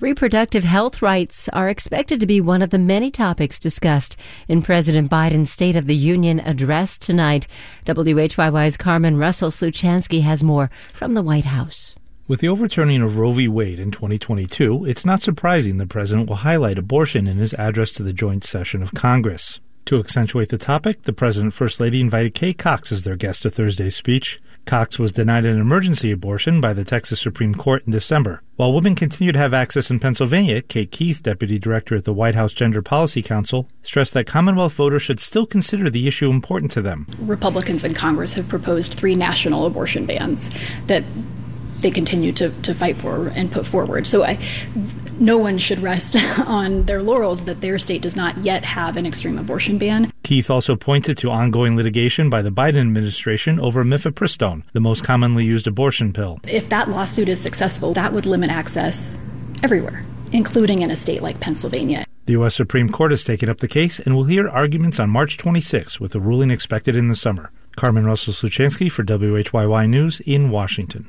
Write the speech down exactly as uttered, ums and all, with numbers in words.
Reproductive health rights are expected to be one of the many topics discussed in President Biden's State of the Union address tonight. W H Y Y's Carmen Russell-Sluchansky has more from the White House. With the overturning of Roe v. Wade in twenty twenty-two, it's not surprising the president will highlight abortion in his address to the joint session of Congress. To accentuate the topic, the President and First Lady invited Kay Cox as their guest to Thursday's speech. Cox was denied an emergency abortion by the Texas Supreme Court in December. While women continue to have access in Pennsylvania, Kate Keith, Deputy Director at the White House Gender Policy Council, stressed that Commonwealth voters should still consider the issue important to them. Republicans in Congress have proposed three national abortion bans that they continue to, to fight for and put forward. So I, no one should rest on their laurels that their state does not yet have an extreme abortion ban. Keith also pointed to ongoing litigation by the Biden administration over mifepristone, the most commonly used abortion pill. If that lawsuit is successful, that would limit access everywhere, including in a state like Pennsylvania. The U S Supreme Court has taken up the case and will hear arguments on March twenty-sixth, with a ruling expected in the summer. Carmen Russell-Sluchansky for W H Y Y News in Washington.